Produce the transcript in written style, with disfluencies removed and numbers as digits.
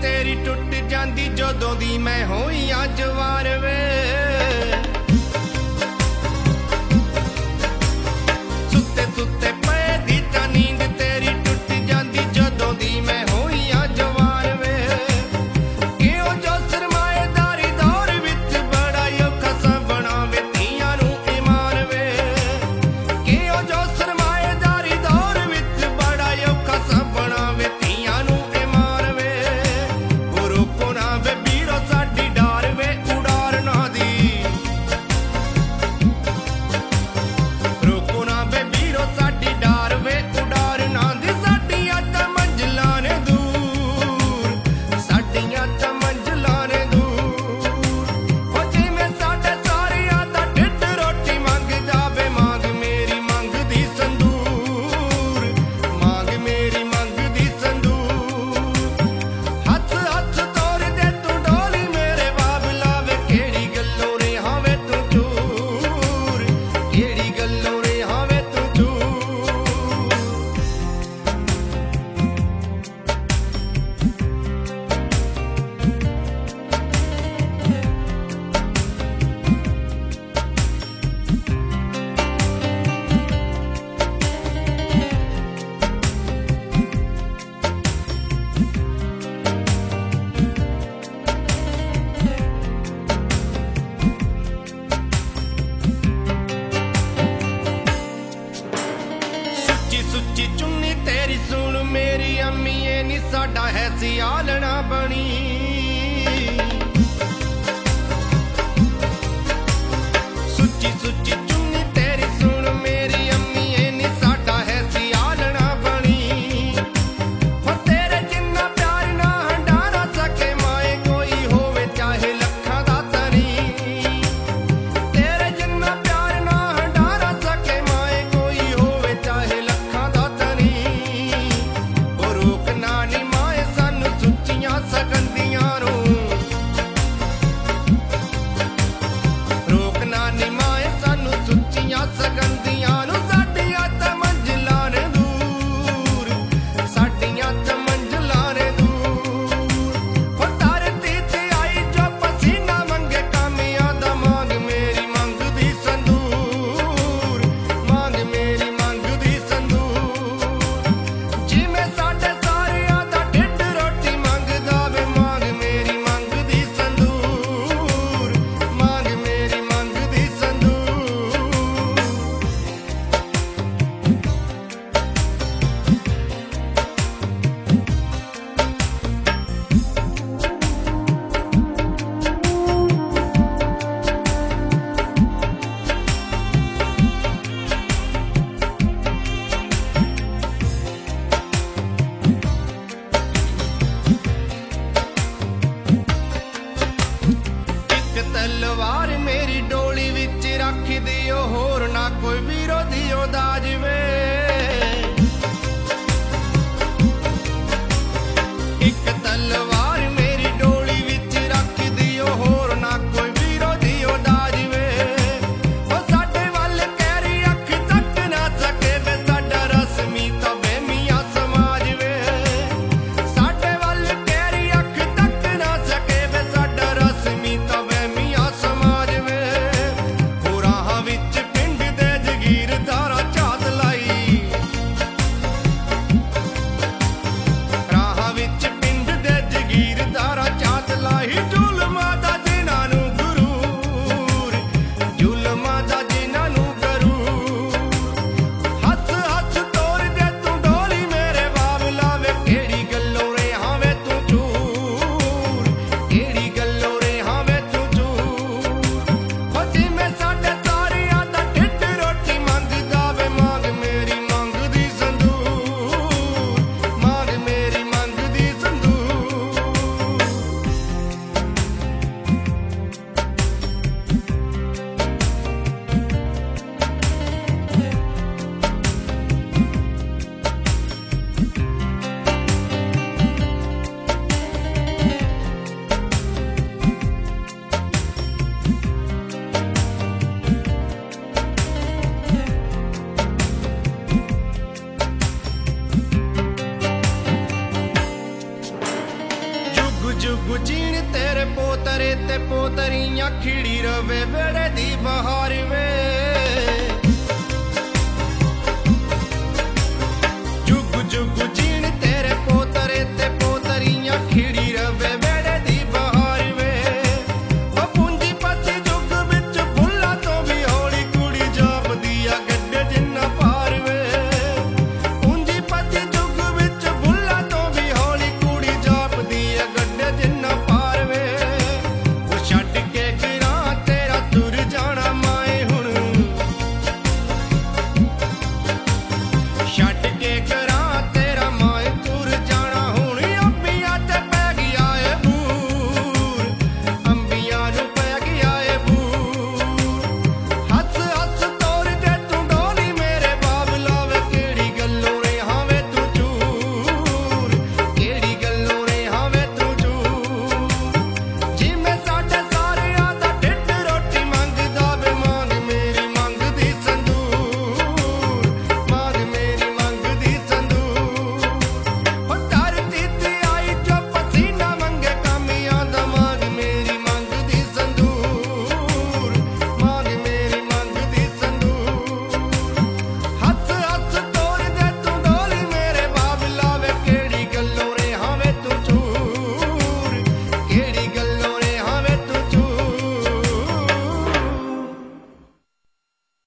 तेरी टुट जांदी जदों दी मैं होई आ जवार वे। सुते सुते पे दी तां नींद तेरी टुट जांदी जदों दी मैं होई आ जवार वे। किओ जो सरमाएदारी दौर विच बड़ा औखा सा बनावे धीआं नूं ईमान वे। किओ जो सरमाएदारी दौर विच बड़ा औखा सा बनावे धीआं नूं ईमान वे। ओ रोको ना वे वीरो साडी डार वे उड़ार ना दी। रोको ना वे वीरो साडी डार वे उड़ार ना दी। साडियां तां मंजिलां ने दूर, साडियां तां मंजिलां ने दूर। ओ जिवें साडे सारियां दा ढिੱਡ रोटी मंगदा वे मांग मेरी मंगदी संदूर, मांग मेरी मंगदी संदूर। हੱਥ हੱਥ ਤੋਰ ਦੇ ਤੂੰ ਡੋਲੀ ਮੇਰੇ ਬਾਬਲਾ ਵੇ ਕਿਹੜੀ ਗੱਲੋਂ ਰਿਹਾ ਵੇ ਤੂੰ ਚੂਰ, ਕਿਹੜੀ ਗੱਲੋਂ ਰਿਹਾ ਵੇ ਤੂੰ ਚੂਰ। ਸੁੱਚੀ ਸੁੱਚੀ ਚੁੰਨੀ ਤੇਰੀ ਸੁਣ ਮੇਰੀ ਅੰਮੀਏ ਨੀ ਸਾਡਾ ਹੈ ਸਿਆਲਣਾ ਬਣੀ। ਸੁੱਚੀ ਸੁੱਚੀ ਚੁੰਨੀ ਤੇਰੀ ਸੁਣ ਮੇਰੀ ਅੰਮੀਏ ਨੀ ਸਾਡਾ ਹੈ ਸਿਆਲਣਾ ਬਣੀ। ਹੋ ਤੇਰੇ ਜਿੰਨਾ ਪਿਆਰ ਨਾ ਹੰਡਾ ਨਾ ਸਕੇ ਮਾਏ ਕੋਈ ਹੋਵੇ ਚਾਹੇ ਲੱਖਾਂ ਦਾ ਧਨੀ। ਤੇਰੇ ਜਿੰਨਾ ਪਿਆਰ ਨਾ ਹੰਡਾ ਨਾ ਸਕੇ ਮਾਏ ਕੋਈ ਹੋਵੇ ਚਾਹੇ ਲੱਖਾਂ ਦਾ ਧਨੀ। ਉਹ ਰੋਕਣਾ ਨੀ ਮਾਏ ਸਾਨੂੰ ਸੁੱਚੀਆਂ ਸਗੰਦੀਆਂ ਨੂੰ, ਰੋਕਣਾ ਨੀ ਮਾਏ ਸਾਨੂੰ ਸੁੱਚੀਆਂ ਸਗੰਦੀਆਂ ਨੂੰ। ਸਾਡੀਆਂ ਤਾਂ ਮੰਜ਼ਿਲਾਂ ਨੇ ਦੂਰ, ਸਾਡੀਆਂ ਤਾਂ ਮੰਜ਼ਿਲਾਂ ਨੇ ਦੂਰ। ਹੋ ਧਰਤੀ ਤੇ ਆਈ ਜੋ ਪਸੀਨਾ ਮੰਗੇ ਕਾਮਿਆਂ ਦਾ ਮੰਗ ਮੇਰੀ ਮੰਗਦੀ ਸੰਦੂਰ, ਮੰਗ ਮੇਰੀ ਮੰਗਦੀ ਸੰਦੂਰ। ਜਿਵੇਂ ਸਾਡੇ ਸਾਰਿਆਂ ਦਾ ਢਿੱਡ ਰੋਟੀ ਮੰਗਦਾ ਵੇ ਮੰਗ ਮੇਰੀ ਮੰਗਦੀ ਸੰਦੂਰ, ਮੰਗ ਮੇਰੀ ਮੰਗਦੀ ਸੰਦੂਰ। ਇੱਕ ਤਲਵਾਰ ਮੇਰੀ ਡੋਲੀ ਵਿੱਚ ਰੱਖ ਦਿਓ ਹੋਰ ਨਾ ਕੋਈ ਵਿਰੋਧੀ ਉਹਦਾ ਜਿਵੇ। ਇੱਕ ਤਲਵਾਰ ਮੇਰੀ ਡੋਲੀ ਵਿੱਚ ਰੱਖ ਦਿਓ ਹੋਰ ਨਾ ਕੋਈ ਵਿਰੋਧੀ ਉਹਦਾ ਜਿਵੇ। ਉਹ ਸਾਡੇ ਵੱਲ ਕਹਿਰੀ ਅੱਖ ਤੱਕ ਨਾ ਸਕੇ ਵੇ ਸਾਡਾ ਰਸਮੀ ਤਾਂ ਵਹਿਮੀਆਂ ਸਮਾਜ ਵੇ। ਸਾਡੇ ਵੱਲ ਕਹਿਰੀ ਅੱਖ ਤੱਕ ਨਾ ਸਕੇ ਵੇ ਸਾਡਾ ਰਸਮੀ ਤਾਂ ਵਹਿਮੀਆਂ ਸਮਾਜ ਵੇ। ਉਹ ਰਾਹਾਂ ਵਿੱਚ ਪਿੰਡ ਦੇ ਜਗੀਰਦਾਰਾਂ ਝਾਤ ਲਾਈ, ਰਾਹਾਂ ਵਿੱਚ ਪਿੰਡ ਦੇ ਜਗੀਰਦਾਰਾਂ ਝਾਤ ਲਾਈ। ਜ਼ੁਲਮਾਂ ਦਾ ਜਿਨ੍ਹਾਂ ਨੂੰ ਗੁਰੂਰ, ਜ਼ੁਲਮਾਂ ਦਾ ਜਿਨ੍ਹਾਂ ਨੂੰ ਗਰੂਰ। ਹੱਥ ਹੱਥ ਤੋਰ ਦੇ ਤੂੰ ਡੋਲੀ ਮੇਰੇ ਬਾਬਲਾ ਵੇ ਕਿਹੜੀ ਗੱਲੋਂ ਰਿਹਾ ਵੇ ਤੂੰ ਚੂਰ, ਕਿਹੜੀ ਗੱਲੋਂ ਰਿਹਾ ਵੇ ਤੂੰ ਚੂਰ। ਹੋ ਜਿਵੇਂ ਸਾਡੇ ਸਾਰਿਆਂ ਦਾ ਢਿੱਡ ਰੋਟੀ ਮੰਗਦਾ ਵੇ ਮੰਗ ਮੇਰੀ ਮੰਗਦੀ ਸੰਦੂਰ, ਮੰਗ ਮੇਰੀ ਮੰਗਦੀ ਸੰਦੂਰ। जुग जीण तेरे पोतरे ते पोतरियां खिड़ी रवे वेड़े दी बहार वे।